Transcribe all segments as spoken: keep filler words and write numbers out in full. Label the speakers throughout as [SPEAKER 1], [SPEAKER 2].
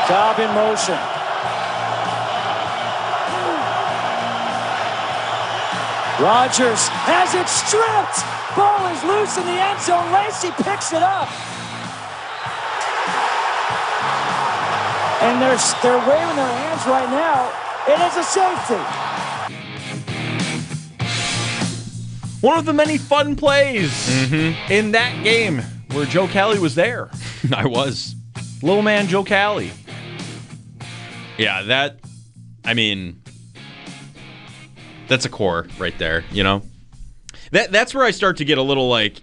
[SPEAKER 1] Cobb in motion. Rodgers has it stripped. Ball is loose in the end zone. Lacy picks it up. And they're, they're waving their hands right now. It is a safety.
[SPEAKER 2] One of the many fun plays
[SPEAKER 3] mm-hmm.
[SPEAKER 2] in that game where Joe Kelly was there.
[SPEAKER 3] I was.
[SPEAKER 2] Little man Joe Kelly.
[SPEAKER 3] Yeah, that, I mean, that's a core right there, you know? That That's where I start to get a little like,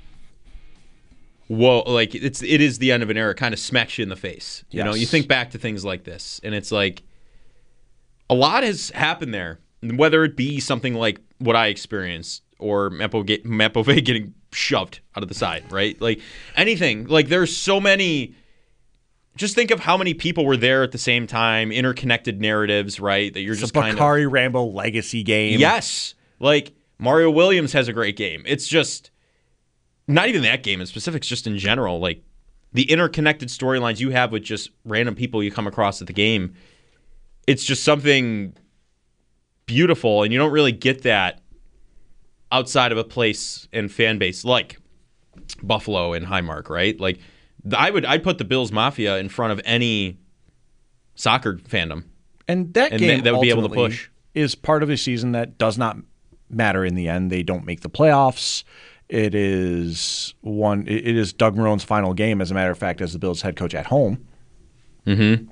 [SPEAKER 3] whoa, like it's it is the end of an era. It kind of smacks you in the face. You
[SPEAKER 2] Yes.
[SPEAKER 3] know, you think back to things like this, and it's like a lot has happened there, whether it be something like what I experienced or Mapove getting shoved out of the side, right? Like anything. Like there's so many. Just think of how many people were there at the same time, interconnected narratives, right? That you're
[SPEAKER 2] It's
[SPEAKER 3] just
[SPEAKER 2] a
[SPEAKER 3] kind of
[SPEAKER 2] Bakari Rambo legacy game.
[SPEAKER 3] Yes. Like Mario Williams has a great game. It's just not even that game in specifics, just in general. Like the interconnected storylines you have with just random people you come across at the game. It's just something beautiful, and you don't really get that outside of a place and fan base like Buffalo and Highmark, right? Like I would, I'd put the Bills Mafia in front of any soccer fandom,
[SPEAKER 2] and that
[SPEAKER 3] and
[SPEAKER 2] game
[SPEAKER 3] that would be able to push.
[SPEAKER 2] Is part of a season that does not matter in the end. They don't make the playoffs. It is one. It is Doug Marone's final game, as a matter of fact, as the Bills head coach at home.
[SPEAKER 3] Mm-hmm.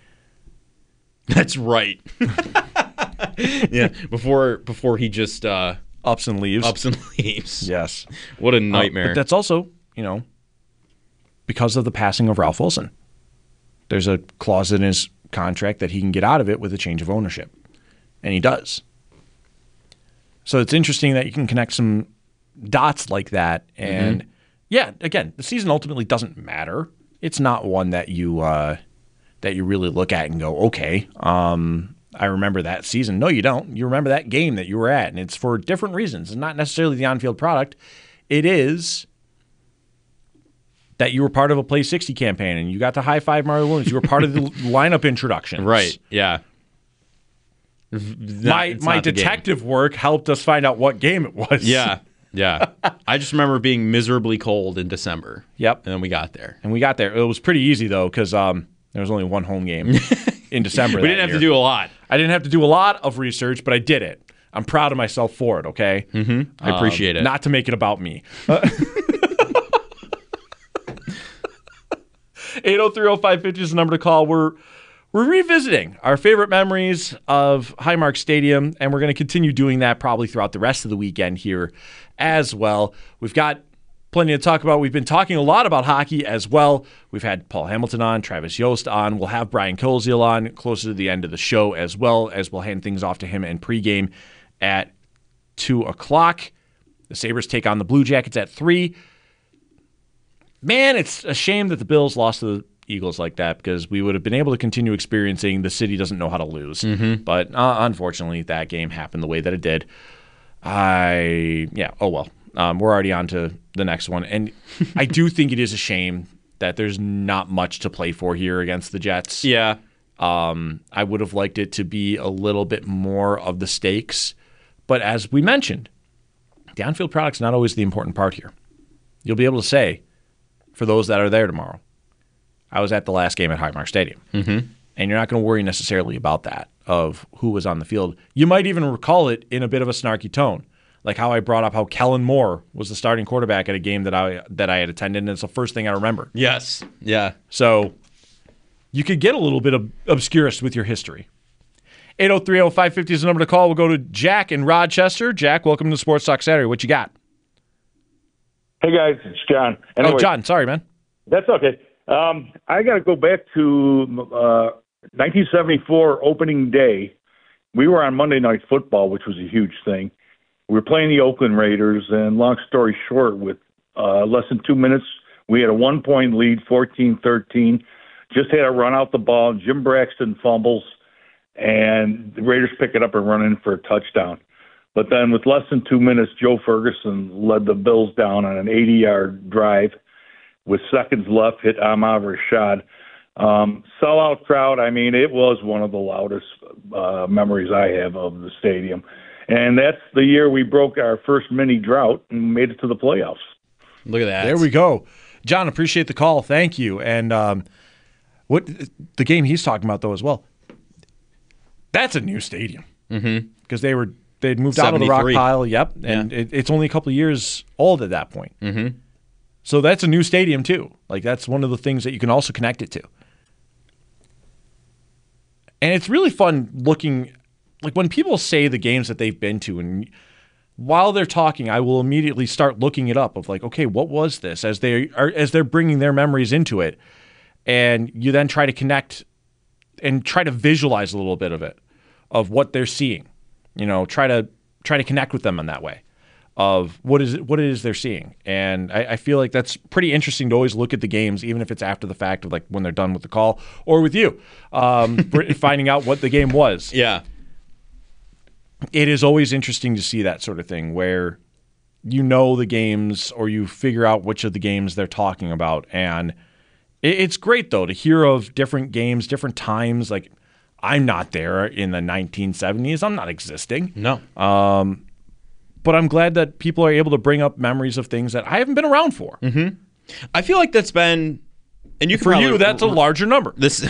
[SPEAKER 3] That's right. Yeah, before before he just uh,
[SPEAKER 2] ups and leaves.
[SPEAKER 3] Ups and leaves.
[SPEAKER 2] Yes.
[SPEAKER 3] What a nightmare.
[SPEAKER 2] Uh, but that's also, you know, because of the passing of Ralph Wilson. There's a clause in his contract that he can get out of it with a change of ownership. And he does. So it's interesting that you can connect some dots like that. And mm-hmm. yeah, again, the season ultimately doesn't matter. It's not one that you uh, that you really look at and go, okay, um, I remember that season. No, you don't. You remember that game that you were at, and it's for different reasons. It's not necessarily the on-field product. It is that you were part of a Play sixty campaign, and you got to high-five Mario Williams. You were part of the lineup introductions.
[SPEAKER 3] Right, yeah.
[SPEAKER 2] Not, my my detective game. work helped us find out what game it was.
[SPEAKER 3] Yeah, yeah. I just remember being miserably cold in December.
[SPEAKER 2] Yep.
[SPEAKER 3] And then we got there.
[SPEAKER 2] And we got there. It was pretty easy, though, because um, there was only one home game in December.
[SPEAKER 3] We didn't have
[SPEAKER 2] year.
[SPEAKER 3] to do a lot.
[SPEAKER 2] I didn't have to do a lot of research, but I did it. I'm proud of myself for it, okay?
[SPEAKER 3] Mm-hmm. I appreciate
[SPEAKER 2] um,
[SPEAKER 3] it.
[SPEAKER 2] Not to make it about me. Uh, eight oh three oh five fifty is the number to call. We're we're revisiting our favorite memories of Highmark Stadium, and we're going to continue doing that probably throughout the rest of the weekend here as well. We've got plenty to talk about. We've been talking a lot about hockey as well. We've had Paul Hamilton on, Travis Yost on. We'll have Brian Koziel on closer to the end of the show as well, as we'll hand things off to him in pregame at two o'clock. The Sabres take on the Blue Jackets at three. Man, it's a shame that the Bills lost to the Eagles like that, because we would have been able to continue experiencing the city doesn't know how to lose.
[SPEAKER 3] Mm-hmm.
[SPEAKER 2] But uh, unfortunately, that game happened the way that it did. I, yeah, oh well. Um, we're already on to the next one. And I do think it is a shame that there's not much to play for here against the Jets.
[SPEAKER 3] Yeah.
[SPEAKER 2] Um, I would have liked it to be a little bit more of the stakes. But as we mentioned, the on-field product's not always the important part here. You'll be able to say, for those that are there tomorrow, I was at the last game at Highmark Stadium.
[SPEAKER 3] Mm-hmm.
[SPEAKER 2] And you're not going to worry necessarily about that, of who was on the field. You might even recall it in a bit of a snarky tone, like how I brought up how Kellen Moore was the starting quarterback at a game that I that I had attended, and it's the first thing I remember.
[SPEAKER 3] Yes. Yeah.
[SPEAKER 2] So you could get a little bit of obscurist with your history. eight oh three oh five fifty is the number to call. We'll go to Jack in Rochester. Jack, welcome to Sports Talk Saturday. What you got?
[SPEAKER 4] Hey, guys. It's John. Anyway,
[SPEAKER 2] oh, John. Sorry, man.
[SPEAKER 4] That's okay. Um, I got to go back to uh, nineteen seventy-four opening day. We were on Monday Night Football, which was a huge thing. We were playing the Oakland Raiders, and long story short, with uh, less than two minutes, we had a one-point lead, fourteen thirteen. Just had to run out the ball. Jim Braxton fumbles, and the Raiders pick it up and run in for a touchdown. But then with less than two minutes, Joe Ferguson led the Bills down on an eighty-yard drive. With seconds left, hit Ahmad Rashad Um, sellout crowd. I mean, it was one of the loudest uh, memories I have of the stadium, and that's the year we broke our first mini drought and made it to the playoffs.
[SPEAKER 3] Look at that.
[SPEAKER 2] There we go. John, appreciate the call. Thank you. And um, what the game he's talking about, though, as well, that's a new stadium. Because mm-hmm. they were, they'd moved out of the rock pile. Yep. And yeah. it, it's only a couple of years old at that point.
[SPEAKER 3] Mm-hmm.
[SPEAKER 2] So that's a new stadium, too. Like, that's one of the things that you can also connect it to. And it's really fun looking, like when people say the games that they've been to, and while they're talking, I will immediately start looking it up of like, okay, what was this? As they are, as they're bringing their memories into it, and you then try to connect and try to visualize a little bit of it, of what they're seeing. You know, try to try to connect with them in that way, of what is it, what it is they're seeing. And I, I feel like that's pretty interesting to always look at the games, even if it's after the fact of like when they're done with the call or with you, um, finding out what the game was.
[SPEAKER 3] Yeah.
[SPEAKER 2] It is always interesting to see that sort of thing where you know the games or you figure out which of the games they're talking about. And it, it's great, though, to hear of different games, different times. Like, I'm not there in the nineteen seventies. I'm not existing.
[SPEAKER 3] No.
[SPEAKER 2] Um, But I'm glad that people are able to bring up memories of things that I haven't been around for.
[SPEAKER 3] Mm-hmm. I feel like that's been, and you can
[SPEAKER 2] for
[SPEAKER 3] probably,
[SPEAKER 2] you, that's a larger number.
[SPEAKER 3] This,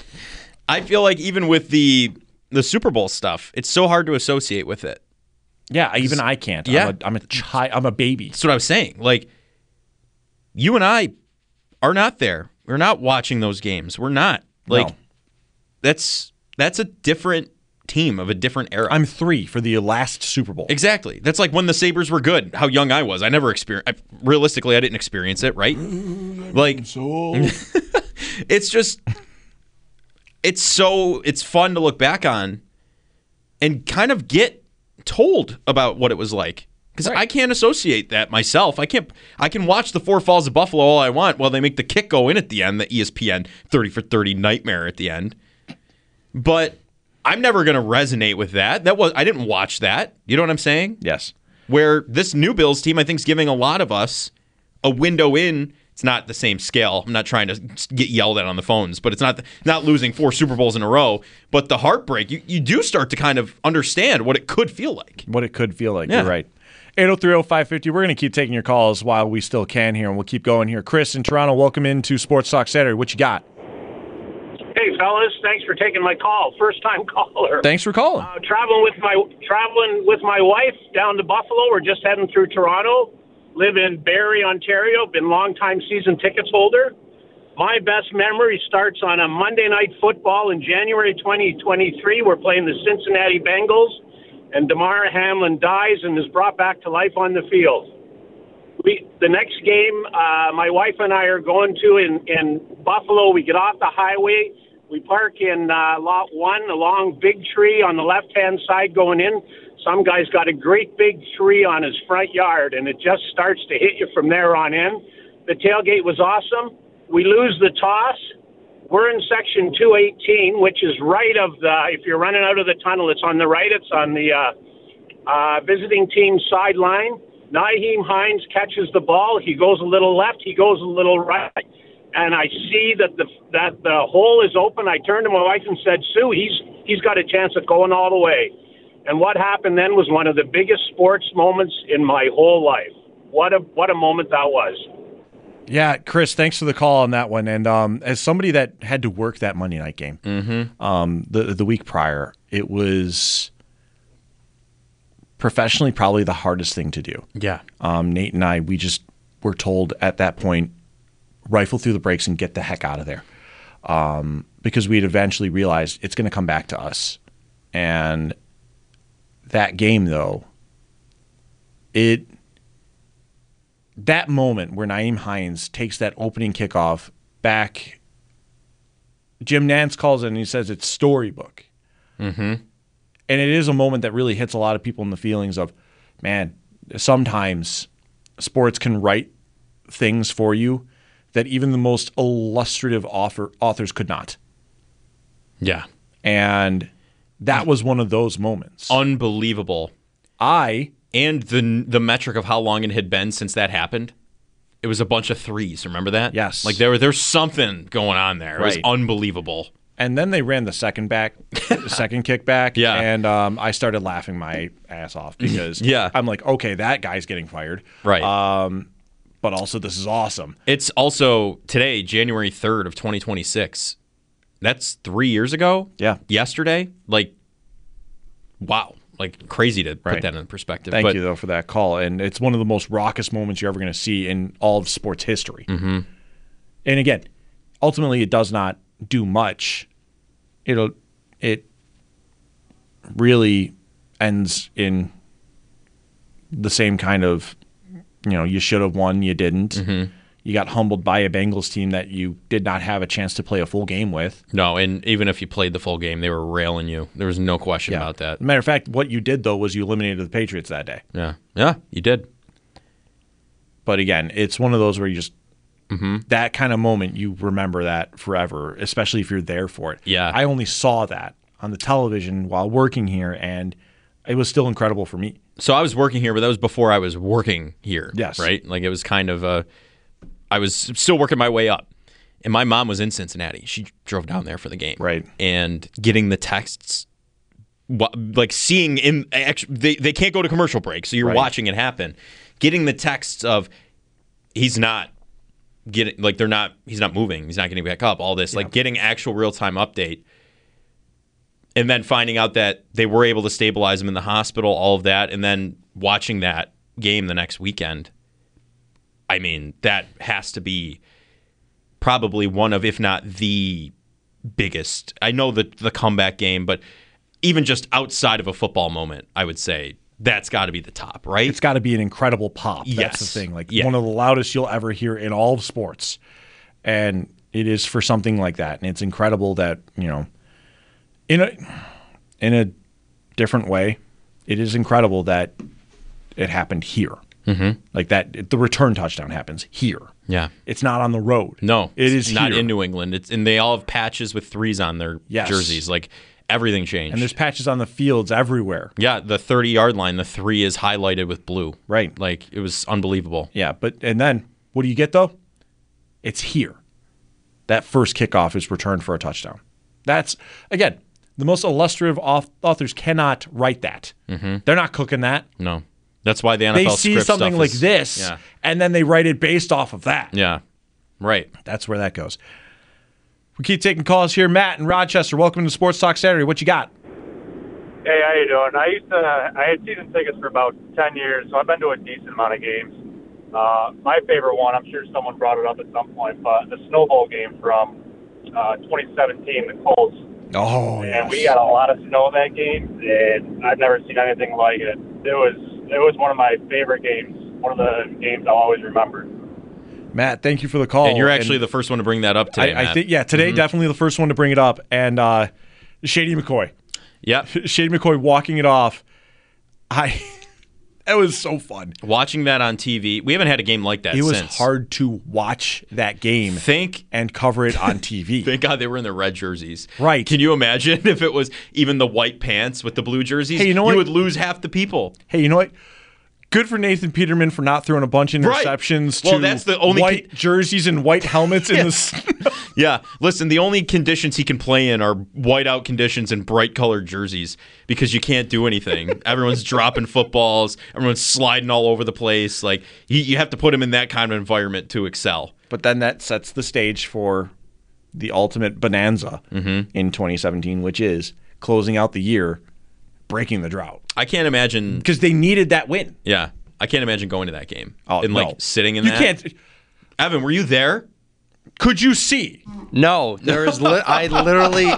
[SPEAKER 3] I feel like even with the the Super Bowl stuff, it's so hard to associate with it.
[SPEAKER 2] Yeah, even I can't.
[SPEAKER 3] Yeah.
[SPEAKER 2] I'm a, I'm a child. I'm a baby.
[SPEAKER 3] That's what I was saying. Like, you and I are not there. We're not watching those games. We're not. Like,
[SPEAKER 2] no. that's
[SPEAKER 3] that's a different team of a different era.
[SPEAKER 2] I'm three for the last Super Bowl.
[SPEAKER 3] Exactly. That's like when the Sabres were good, how young I was. I never experienced, realistically, I didn't experience it, right? Like, so. It's just, it's so, it's fun to look back on and kind of get told about what it was like. Because right. I can't associate that myself. I can't, I can watch the Four Falls of Buffalo all I want while they make the kick go in at the end, the E S P N thirty for thirty nightmare at the end. But I'm never going to resonate with that. That was I didn't watch that. You know what I'm saying?
[SPEAKER 2] Yes.
[SPEAKER 3] Where this new Bills team, I think, is giving a lot of us a window in. It's not the same scale. I'm not trying to get yelled at on the phones, but it's not not losing four Super Bowls in a row. But the heartbreak, you, you do start to kind of understand what it could feel like.
[SPEAKER 2] What it could feel like.
[SPEAKER 3] Yeah.
[SPEAKER 2] You're right. eight oh three oh five fifty. We're going to keep taking your calls while we still can here, and we'll keep going here. Chris in Toronto, welcome into Sports Talk Saturday. What you got?
[SPEAKER 5] Hey, fellas, thanks for taking my call. First-time caller.
[SPEAKER 2] Thanks for calling.
[SPEAKER 5] Uh, traveling with my traveling with my wife down to Buffalo. We're just heading through Toronto. Live in Barrie, Ontario. Been long-time season tickets holder. My best memory starts on a Monday Night Football in January twenty twenty-three. We're playing the Cincinnati Bengals, and Damar Hamlin dies and is brought back to life on the field. We, the next game, uh, my wife and I are going to in, in Buffalo. We get off the highway. We park in uh, lot one, a long big tree on the left-hand side going in. Some guy's got a great big tree on his front yard, and it just starts to hit you from there on in. The tailgate was awesome. We lose the toss. We're in section two eighteen, which is right of the, if you're running out of the tunnel, it's on the right. It's on the uh, uh, visiting team sideline. Nyheim Hines catches the ball. He goes a little left. He goes a little right. And I see that the that the hole is open. I turned to my wife and said, Sue, he's he's got a chance of going all the way. And what happened then was one of the biggest sports moments in my whole life. What a what a moment that was.
[SPEAKER 2] Yeah, Chris, thanks for the call on that one. And um, as somebody that had to work that Monday night game
[SPEAKER 3] mm-hmm.
[SPEAKER 2] um, the the week prior, it was professionally probably the hardest thing to do.
[SPEAKER 3] Yeah.
[SPEAKER 2] Um, Nate and I, we just were told at that point, rifle through the brakes and get the heck out of there. Um, because we had eventually realized it's going to come back to us. And that game, though, it that moment where Nyheim Hines takes that opening kickoff back, Jim Nantz calls it and he says it's storybook.
[SPEAKER 3] Mm-hmm.
[SPEAKER 2] And it is a moment that really hits a lot of people in the feelings of, man, sometimes sports can write things for you that even the most illustrative author, authors could not.
[SPEAKER 3] Yeah.
[SPEAKER 2] And that was one of those moments.
[SPEAKER 3] Unbelievable.
[SPEAKER 2] I...
[SPEAKER 3] And the the metric of how long it had been since that happened. it was a bunch of threes. Remember that?
[SPEAKER 2] Yes.
[SPEAKER 3] Like there, there's something going on there. It was
[SPEAKER 2] Right.
[SPEAKER 3] unbelievable.
[SPEAKER 2] And then they ran the second back, the second kickback.
[SPEAKER 3] Yeah.
[SPEAKER 2] And um, I started laughing my ass off because
[SPEAKER 3] Yeah.
[SPEAKER 2] I'm like, okay, that guy's getting fired.
[SPEAKER 3] Right.
[SPEAKER 2] Um, but also, this is awesome.
[SPEAKER 3] It's also today, January third of twenty twenty-six. That's three years ago.
[SPEAKER 2] Yeah.
[SPEAKER 3] Yesterday. Like, wow. Like, crazy to put
[SPEAKER 2] Right.
[SPEAKER 3] that in perspective.
[SPEAKER 2] Thank
[SPEAKER 3] but,
[SPEAKER 2] you, though, for that call. And it's one of the most raucous moments you're ever going to see in all of sports history. Mm-hmm. And again, ultimately, it does not do much. It'll it really ends in the same kind of, you know, you should have won, you didn't.
[SPEAKER 3] Mm-hmm.
[SPEAKER 2] You got humbled by a Bengals team that you did not have a chance to play a full game with.
[SPEAKER 3] No, and even if you played the full game, they were railing you. There was no question about that.
[SPEAKER 2] Matter of fact, what you did, though, was you eliminated the Patriots that day.
[SPEAKER 3] Yeah. Yeah, you did.
[SPEAKER 2] But again, it's one of those where you just,
[SPEAKER 3] Mm-hmm.
[SPEAKER 2] that kind of moment, you remember that forever, especially if you're there for it.
[SPEAKER 3] Yeah.
[SPEAKER 2] I only saw that on the television while working here, and it was still incredible for me.
[SPEAKER 3] So I was working here, but that was before I was working here.
[SPEAKER 2] Yes.
[SPEAKER 3] Right? Like it was kind of a, I was still working my way up. And my mom was in Cincinnati. She drove down there for the game.
[SPEAKER 2] Right.
[SPEAKER 3] And getting the texts, wa- like seeing in, actually, they, they can't go to commercial break, so you're
[SPEAKER 2] Right.
[SPEAKER 3] watching it happen. Getting the texts of, he's not getting, like they're not, he's not moving, he's not getting back up, all this, like getting actual real-time update. And then finding out that they were able to stabilize him in the hospital, all of that, and then watching that game the next weekend. I mean, that has to be probably one of, if not the biggest. I know the the comeback game, but even just outside of a football moment, I would say that's got to be the top, right?
[SPEAKER 2] It's got to be an incredible pop. That's
[SPEAKER 3] Yes.
[SPEAKER 2] the thing. Like
[SPEAKER 3] Yeah.
[SPEAKER 2] one of the loudest you'll ever hear in all of sports. And it is for something like that. And it's incredible that, you know, in a in a different way, it is incredible that it happened here. Mm-hmm. Like that, the return touchdown happens here.
[SPEAKER 3] Yeah.
[SPEAKER 2] It's not on the road.
[SPEAKER 3] No,
[SPEAKER 2] it
[SPEAKER 3] it's
[SPEAKER 2] is
[SPEAKER 3] not
[SPEAKER 2] here.
[SPEAKER 3] in New England. It's and they all have patches with threes on their
[SPEAKER 2] Yes.
[SPEAKER 3] jerseys. Like everything changed.
[SPEAKER 2] And there's patches on the fields everywhere.
[SPEAKER 3] yeah, the thirty-yard line, the three is highlighted with blue.
[SPEAKER 2] Right.
[SPEAKER 3] Like it was unbelievable.
[SPEAKER 2] Yeah, but and then what do you get though? It's here. That first kickoff is returned for a touchdown. That's again, the most illustrative auth- authors cannot write that. Mm-hmm. They're not cooking that.
[SPEAKER 3] No, that's why the N F L
[SPEAKER 2] They see
[SPEAKER 3] script
[SPEAKER 2] something
[SPEAKER 3] stuff
[SPEAKER 2] like
[SPEAKER 3] is-
[SPEAKER 2] this,
[SPEAKER 3] Yeah,
[SPEAKER 2] and then they write it based off of that.
[SPEAKER 3] yeah, right.
[SPEAKER 2] That's where that goes. We keep taking calls here. Matt in Rochester, welcome to Sports Talk Saturday. What you got?
[SPEAKER 6] Hey, how you doing? I used to. I had season tickets for about ten years, so I've been to a decent amount of games. Uh, my favorite one, I'm sure someone brought it up at some point, but the Snow Bowl game from uh, twenty seventeen, the Colts.
[SPEAKER 2] Oh,
[SPEAKER 6] And
[SPEAKER 2] yes.
[SPEAKER 6] we got a lot of snow that game, and I've never seen anything like it. It was it was one of my favorite games. One of the games I'll always remember.
[SPEAKER 2] Matt, thank you for the call.
[SPEAKER 3] And you're actually the first one to bring that up today,
[SPEAKER 2] I, I
[SPEAKER 3] Matt.
[SPEAKER 2] think, yeah, today definitely the first one to bring it up. And uh, Shady McCoy.
[SPEAKER 3] Yeah,
[SPEAKER 2] Shady McCoy walking it off. I that was so fun.
[SPEAKER 3] watching that on T V, we haven't had a game like that
[SPEAKER 2] It was
[SPEAKER 3] since.
[SPEAKER 2] hard to watch that game
[SPEAKER 3] Thank
[SPEAKER 2] and cover it on T V.
[SPEAKER 3] Thank God they were in the red jerseys.
[SPEAKER 2] Right.
[SPEAKER 3] Can you imagine if it was even the white pants with the blue jerseys?
[SPEAKER 2] Hey, you know what?
[SPEAKER 3] You would lose half the people.
[SPEAKER 2] Hey, you know what? Good for Nathan Peterman for not throwing a bunch of
[SPEAKER 3] Right.
[SPEAKER 2] interceptions
[SPEAKER 3] Well,
[SPEAKER 2] to
[SPEAKER 3] that's the only
[SPEAKER 2] white
[SPEAKER 3] ca-
[SPEAKER 2] jerseys and white helmets in the snow.
[SPEAKER 3] Yeah. Listen, the only conditions he can play in are whiteout conditions and bright colored jerseys because you can't do anything. Everyone's dropping footballs. Everyone's sliding all over the place. Like you, you have to put him in that kind of environment to excel.
[SPEAKER 2] But then that sets the stage for the ultimate bonanza
[SPEAKER 3] Mm-hmm.
[SPEAKER 2] in twenty seventeen, which is closing out the year, breaking the drought.
[SPEAKER 3] I can't imagine.
[SPEAKER 2] Because they needed that win.
[SPEAKER 3] Yeah. I can't imagine going to that game.
[SPEAKER 2] Oh,
[SPEAKER 3] and
[SPEAKER 2] no.
[SPEAKER 3] like sitting in
[SPEAKER 2] you
[SPEAKER 3] that.
[SPEAKER 2] can't.
[SPEAKER 3] Evan, were you there?
[SPEAKER 2] Could you see?
[SPEAKER 7] No, there is. Li- I literally,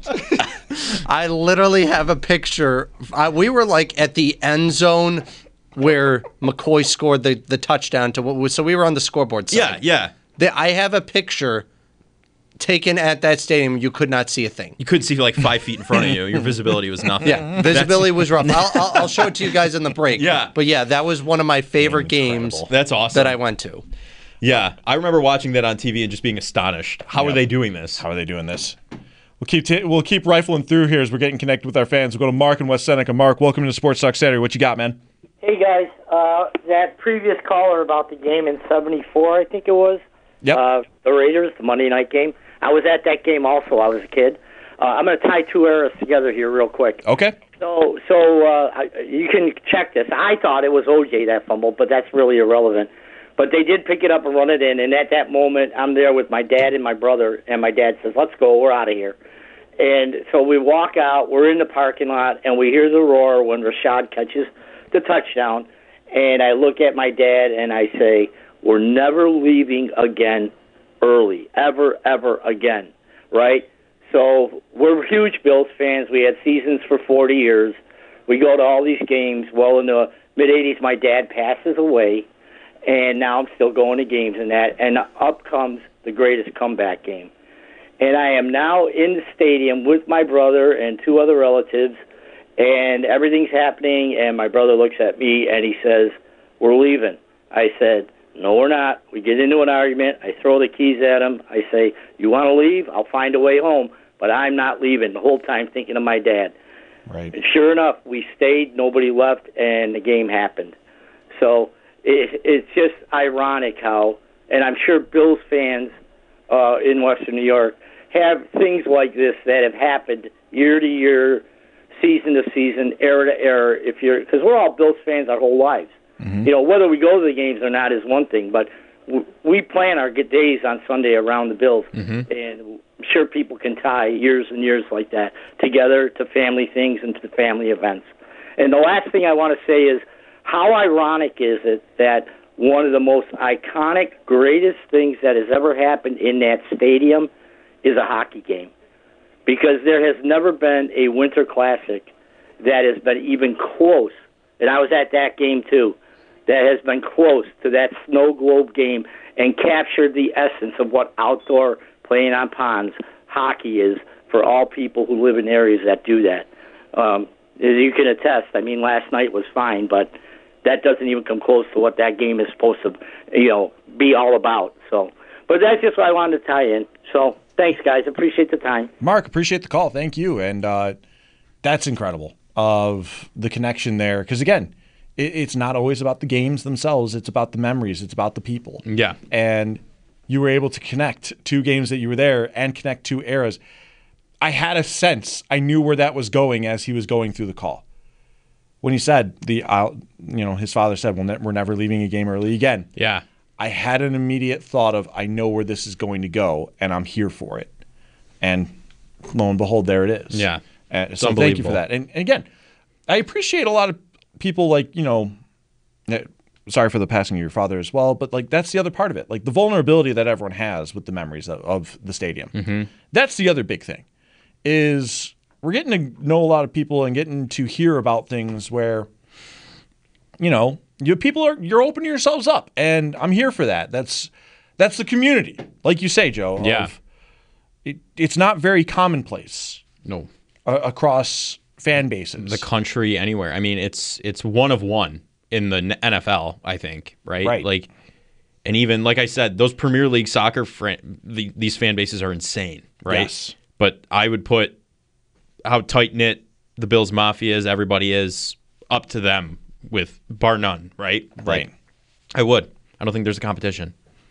[SPEAKER 7] I literally have a picture. I, we were like at the end zone where McCoy scored the, the touchdown to what was. So we were on the scoreboard side.
[SPEAKER 3] Yeah, yeah.
[SPEAKER 7] The, I have a picture taken at that stadium. You could not see a thing.
[SPEAKER 3] You couldn't see like five feet in front of you. Your visibility was nothing.
[SPEAKER 7] Yeah, visibility was rough. I'll, I'll, I'll show it to you guys in the break.
[SPEAKER 3] Yeah.
[SPEAKER 7] but yeah, that was one of my favorite games
[SPEAKER 3] That's awesome.
[SPEAKER 7] that I went to.
[SPEAKER 3] Yeah, I remember watching that on T V and just being astonished. How are
[SPEAKER 2] Yep.
[SPEAKER 3] they doing this?
[SPEAKER 2] How are they doing this? We'll keep t- we'll keep rifling through here as we're getting connected with our fans. We'll go to Mark in West Seneca. Mark, welcome to Sports Talk Saturday. What you got, man?
[SPEAKER 8] Hey guys, uh, that previous caller about the game in seventy-four, I think it was.
[SPEAKER 2] Yep.
[SPEAKER 8] Uh, the Raiders, the Monday night game. I was at that game also. I was a kid. Uh, I'm going to tie two eras together here real quick.
[SPEAKER 2] Okay.
[SPEAKER 8] So, so uh, I- you can check this. I thought it was O J that fumbled, but that's really irrelevant. But they did pick it up and run it in, and at that moment, I'm there with my dad and my brother, and my dad says, let's go, we're out of here. And so we walk out, we're in the parking lot, and we hear the roar when Rashad catches the touchdown. And I look at my dad, and I say, we're never leaving again early, ever, ever again, right? So we're huge Bills fans. We had seasons for forty years. We go to all these games. Well, in the mid-eighties, my dad passes away, and now I'm still going to games and that. And up comes the greatest comeback game. And I am now in the stadium with my brother and two other relatives, and everything's happening, and my brother looks at me, and he says, we're leaving. I said, no, we're not. We get into an argument. I throw the keys at him. I say, you want to leave? I'll find a way home, but I'm not leaving, the whole time thinking of my dad.
[SPEAKER 2] Right.
[SPEAKER 8] And sure enough, we stayed, nobody left, and the game happened. So it, it's just ironic how, and I'm sure Bills fans uh, in Western New York have things like this that have happened year to year, season to season, era to era. If you're, because we're all Bills fans our whole lives. Mm-hmm. You know, whether we go to the games or not is one thing, but w- we plan our good days on Sunday around the Bills, mm-hmm. and I'm sure people can tie years and years like that together to family things and to family events. And the last thing I want to say is, how ironic is it that one of the most iconic, greatest things that has ever happened in that stadium is a hockey game? Because there has never been a Winter Classic that has been even close, and I was at that game too, that has been close to that snow globe game and captured the essence of what outdoor playing on ponds hockey is for all people who live in areas that do that. Um, as you can attest, I mean, last night was fine, but that doesn't even come close to what that game is supposed to, you know, be all about. So, but that's just what I wanted to tie in. So, thanks, guys. Appreciate the time.
[SPEAKER 2] Mark, appreciate the call. Thank you. And uh, that's incredible of the connection there. Because, again, it, it's not always about the games themselves. It's about the memories. It's about the people.
[SPEAKER 3] Yeah.
[SPEAKER 2] And you were able to connect two games that you were there and connect two eras. I had a sense. I knew where that was going as he was going through the call. When he said, the, uh, you know, his father said, well, we're never leaving a game early again.
[SPEAKER 3] Yeah.
[SPEAKER 2] I had an immediate thought of, I know where this is going to go, and I'm here for it. And lo and behold, there it is.
[SPEAKER 3] Yeah.
[SPEAKER 2] Uh, so thank you for that. And, and again, I appreciate a lot of people like, you know, sorry for the passing of your father as well, but like that's the other part of it. Like the vulnerability that everyone has with the memories of, of the stadium. Mm-hmm. That's the other big thing, is we're getting to know a lot of people and getting to hear about things where, you know, you people are you're opening yourselves up, and I'm here for that. That's that's the community, like you say, Joe.
[SPEAKER 3] Yeah,
[SPEAKER 2] of, it, it's not very commonplace.
[SPEAKER 3] No,
[SPEAKER 2] uh, across fan bases,
[SPEAKER 3] the country, anywhere. I mean, it's it's one of one in the N F L. I think, right?
[SPEAKER 2] Right.
[SPEAKER 3] Like, and even like I said, those Premier League soccer fran- the, these fan bases are insane, right?
[SPEAKER 2] Yes.
[SPEAKER 3] But I would put how tight knit the Bills Mafia is, everybody is, up to them. With bar none, right?
[SPEAKER 2] Right.
[SPEAKER 3] Like, I would. I don't think there's a competition.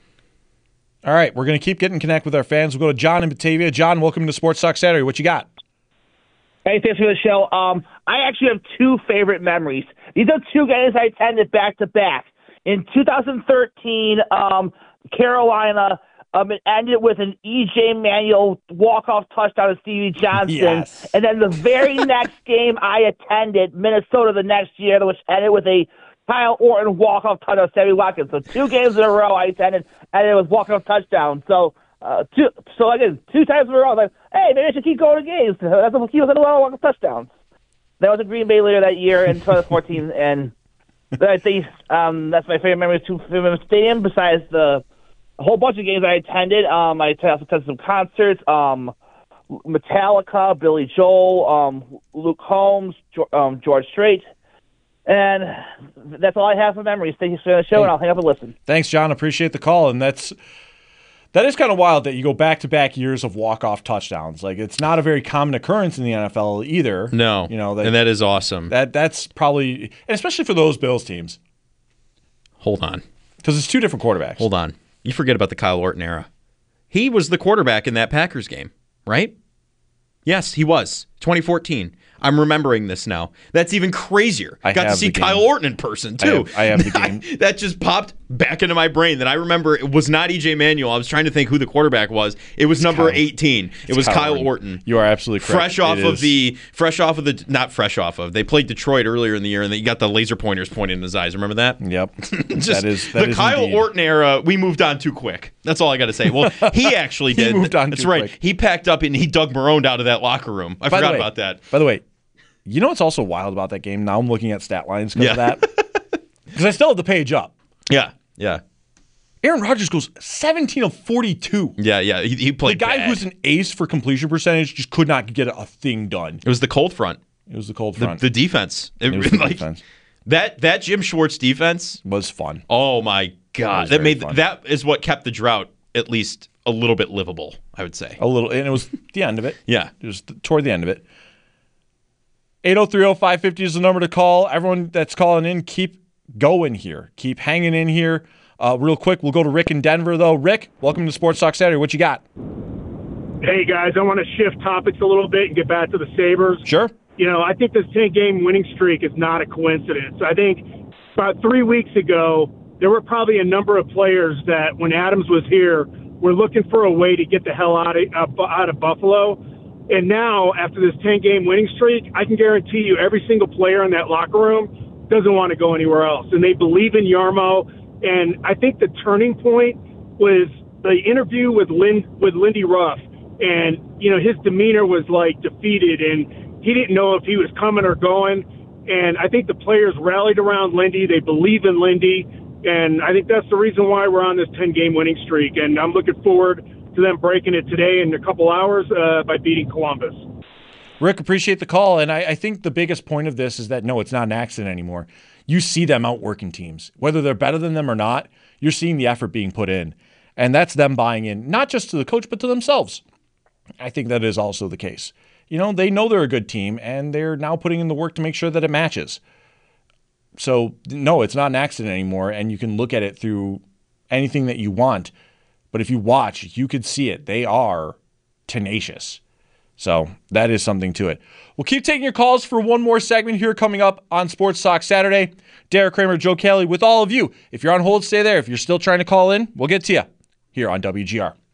[SPEAKER 2] All right, we're going to keep getting connect with our fans. We'll go to John in Batavia. John, welcome to Sports Talk Saturday. What you got?
[SPEAKER 9] Hey, thanks for the show. Um, I actually have two favorite memories. These are two games I attended back to back. In two thousand thirteen, um, Carolina. Um, it ended with an E J Manuel walk-off touchdown to Stevie Johnson.
[SPEAKER 2] Yes.
[SPEAKER 9] And then the very next game I attended, Minnesota the next year, which ended with a Kyle Orton walk-off touchdown to Sammy Watkins. So two games in a row I attended, and it was walk-off touchdown. So uh, two, so again, two times in a row, I was like, hey, maybe I should keep going to games. That's what keep us in a lot of walk-off touchdowns. That was in Green Bay later that year in twenty fourteen, and I think um, that's my favorite memory of two favorite stadium besides the a whole bunch of games I attended. Um, I also attended some concerts. Um, Metallica, Billy Joel, um, Luke Combs, um, George Strait. And that's all I have for memories. Thank you for the show, hey, and I'll hang up and listen.
[SPEAKER 2] Thanks, John. Appreciate the call. And that's that is kind of wild that you go back-to-back years of walk-off touchdowns. Like, it's not a very common occurrence in the N F L either.
[SPEAKER 3] No.
[SPEAKER 2] You know, that,
[SPEAKER 3] and that is awesome.
[SPEAKER 2] That That's probably – and especially for those Bills teams.
[SPEAKER 3] Hold on.
[SPEAKER 2] Because it's two different quarterbacks.
[SPEAKER 3] Hold on. You forget about the Kyle Orton era. He was the quarterback in that Packers game, right? Yes, he was. twenty fourteen. I'm remembering this now. That's even crazier.
[SPEAKER 2] I
[SPEAKER 3] Got to
[SPEAKER 2] have
[SPEAKER 3] see
[SPEAKER 2] the
[SPEAKER 3] Kyle
[SPEAKER 2] game.
[SPEAKER 3] Orton in person, too.
[SPEAKER 2] I have, I have the game.
[SPEAKER 3] that just popped back into my brain that I remember it was not E J Manuel. I was trying to think who the quarterback was. It was
[SPEAKER 2] It's
[SPEAKER 3] number
[SPEAKER 2] Kyle.
[SPEAKER 3] eighteen. It
[SPEAKER 2] It's
[SPEAKER 3] was
[SPEAKER 2] Kyle
[SPEAKER 3] Kyle
[SPEAKER 2] Orton.
[SPEAKER 3] Orton.
[SPEAKER 2] You are absolutely correct.
[SPEAKER 3] Fresh off
[SPEAKER 2] It
[SPEAKER 3] of
[SPEAKER 2] is.
[SPEAKER 3] the fresh off of the not fresh off of. They played Detroit earlier in the year and they got the laser pointers pointed in his eyes. Remember that?
[SPEAKER 2] Yep.
[SPEAKER 3] Just
[SPEAKER 2] that is that
[SPEAKER 3] the
[SPEAKER 2] is
[SPEAKER 3] Kyle
[SPEAKER 2] indeed.
[SPEAKER 3] Orton era. We moved on too quick. That's all I got to say. Well, he actually
[SPEAKER 2] He
[SPEAKER 3] did.
[SPEAKER 2] moved on
[SPEAKER 3] That's
[SPEAKER 2] too
[SPEAKER 3] right.
[SPEAKER 2] quick.
[SPEAKER 3] He packed up and he dug Marone out of that locker room. I
[SPEAKER 2] By the
[SPEAKER 3] forgot
[SPEAKER 2] way-
[SPEAKER 3] about that.
[SPEAKER 2] By the way, you know what's also wild about that game? Now I'm looking at stat lines because
[SPEAKER 3] Yeah.
[SPEAKER 2] of that. Because I still have the page up.
[SPEAKER 3] Yeah, yeah,
[SPEAKER 2] Aaron Rodgers goes seventeen of forty-two.
[SPEAKER 3] yeah, yeah. He, he
[SPEAKER 2] The
[SPEAKER 3] played.
[SPEAKER 2] guy
[SPEAKER 3] bad.
[SPEAKER 2] who's an ace for completion percentage just could not get a thing done.
[SPEAKER 3] It was the cold front.
[SPEAKER 2] It was the cold
[SPEAKER 3] The,
[SPEAKER 2] front.
[SPEAKER 3] the defense. It,
[SPEAKER 2] it was the
[SPEAKER 3] like,
[SPEAKER 2] defense.
[SPEAKER 3] That that Jim Schwartz defense.
[SPEAKER 2] Was fun.
[SPEAKER 3] Oh my
[SPEAKER 2] It
[SPEAKER 3] God!
[SPEAKER 2] was
[SPEAKER 3] That
[SPEAKER 2] very
[SPEAKER 3] made
[SPEAKER 2] fun.
[SPEAKER 3] that is what kept the drought at least a little bit livable. I would say.
[SPEAKER 2] A little, and it was the end of it.
[SPEAKER 3] Yeah.
[SPEAKER 2] It was th- toward the end of it. eight oh three oh five fifty is the number to call. Everyone that's calling in, keep going here. Keep hanging in here. Uh, real quick, we'll go to Rick in Denver, though. Rick, welcome to Sports Talk Saturday. What you got?
[SPEAKER 10] Hey, guys, I want to shift topics a little bit and get back to the Sabres.
[SPEAKER 2] Sure.
[SPEAKER 10] You know, I think this ten-game winning streak is not a coincidence. I think about three weeks ago, there were probably a number of players that, when Adams was here, were looking for a way to get the hell out of, uh, out of Buffalo. And now, after this ten-game winning streak, I can guarantee you every single player in that locker room doesn't want to go anywhere else. And they believe in Yarmo. And I think the turning point was the interview with Lin, with Lindy Ruff. And, you know, his demeanor was, like, defeated, and he didn't know if he was coming or going. And I think the players rallied around Lindy. They believe in Lindy. And I think that's the reason why we're on this ten-game winning streak. And I'm looking forward to them breaking it today in a couple hours uh, by beating Columbus.
[SPEAKER 2] Rick, appreciate the call. And I, I think the biggest point of this is that, no, it's not an accident anymore. You see them outworking teams. Whether they're better than them or not, you're seeing the effort being put in. And that's them buying in, not just to the coach, but to themselves. I think that is also the case. You know, they know they're a good team, and they're now putting in the work to make sure that it matches. So, no, it's not an accident anymore, and you can look at it through anything that you want. But if you watch, you could see it. They are tenacious. So that is something to it. We'll keep taking your calls for one more segment here coming up on Sports Talk Saturday. Derek Kramer, Joe Kelly with all of you. If you're on hold, stay there. If you're still trying to call in, we'll get to you here on W G R.